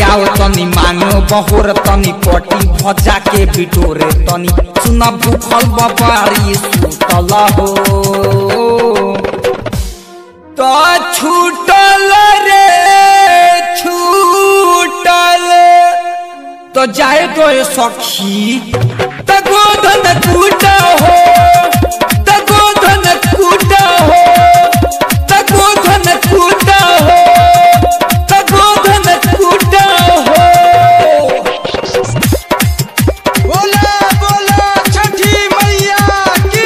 आओ तनी मांगो बहोर तनी पटी भजा के बिटोरे तनी सुना भूखल बबारी सुतल हो तो छूटल रे छूटल तो जाए तो सखी तो गोधन कूटा हो तो गोधन कूटा हो तो गोधन कूटा हो तो गोधन कूटा हो। बोला बोला छठी मैया की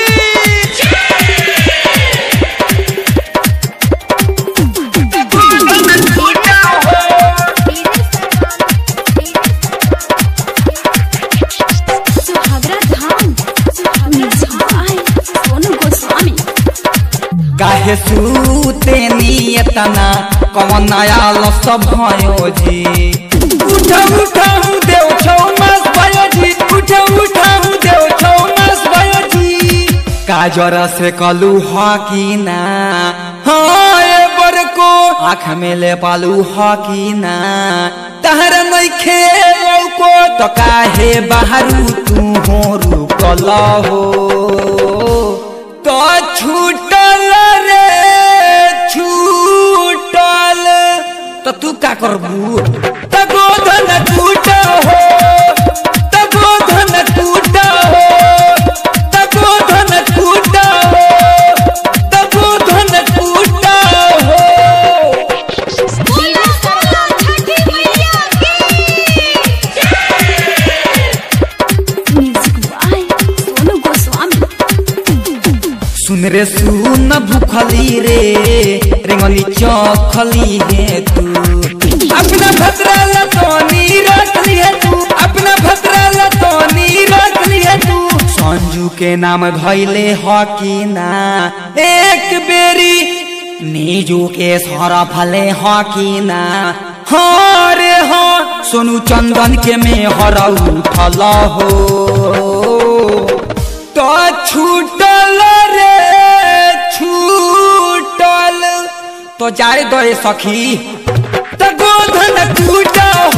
काहे सूते नियतना कौन आयल सब भयो जी उठा उठाऊ देव छौ मास भयो जी उठा उठाऊ देव छौ मास भयो जी काजर से कलू हकीना हाँ ए बरको आँख में ले पालू हकीना तहर नहीं खेलो को तो काहे बाहरू तू हो रुकल हो तो छूटल रे छूटल तो तू का करबू तो गोधन टूटा हो तो गोधन टूटा हो तो गोधन टूटा हो तो गोधन टूटा हो। सुन रे सुन भूखली रे रेंगली चौखली है तू अपना भद्रा लतोनी रख लिया तू अपना भद्रा लतोनी रख लिया तू संजू के नाम धैले हकीना एक बेरी नीजू के सरा फले हकीना हाँ रे हाँ सोनू चंदन के में हर उठल हो तो छूटल रे छूटल तो जाए दो सखी तो गोधन टूटा